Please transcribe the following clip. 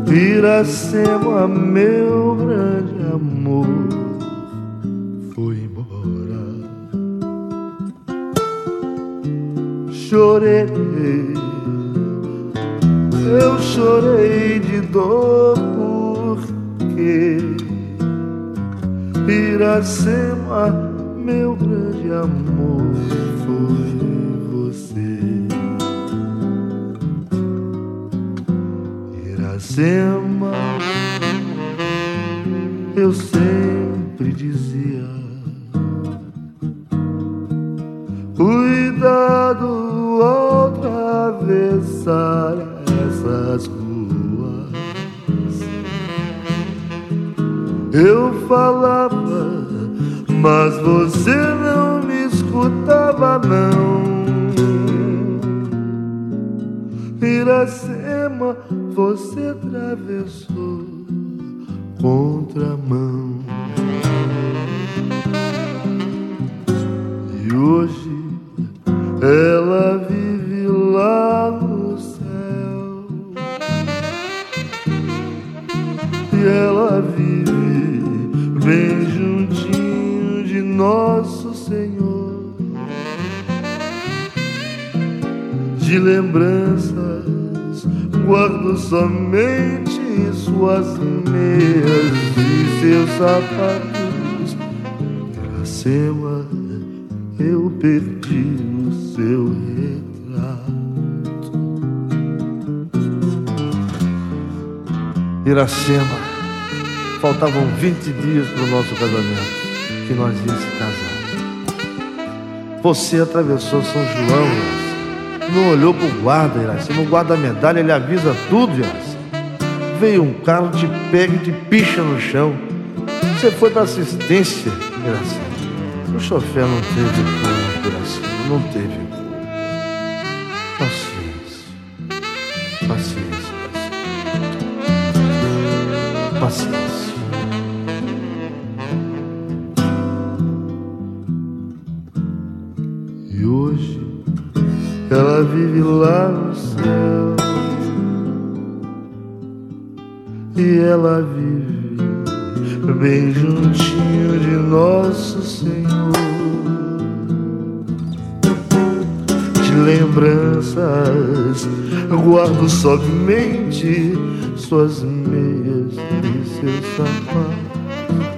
Iracema, meu grande amor, foi embora. Chorei, eu chorei de dor porque Iracema, meu grande amor, foi você. Iracema, eu sempre dizia: cuidado ao atravessar essas ruas. Eu falava, mas você não me escutava, não. Iracema, você atravessou contramão. E hoje ela vive lá no céu. E ela vive bem juntinho de Nosso Senhor. De lembranças guardo somente suas meias e seus sapatos. Iracema, eu perdi o seu retrato. Iracema, faltavam 20 dias para o nosso casamento, que nós íamos se casar. Você atravessou São João, Iracema. Não olhou pro guarda, Iracema. O guarda da medalha, ele avisa tudo, Iracema. Veio um carro, te pega e te picha no chão. Você foi pra assistência, Iracema. O chofer não teve culpa, Iracema. Não teve culpa. Paciência. Paciência, Iracema. Paciência. E hoje ela vive lá no céu. E ela vive bem juntinho de Nosso Senhor. De lembranças guardo somente suas meias e seus sapatos.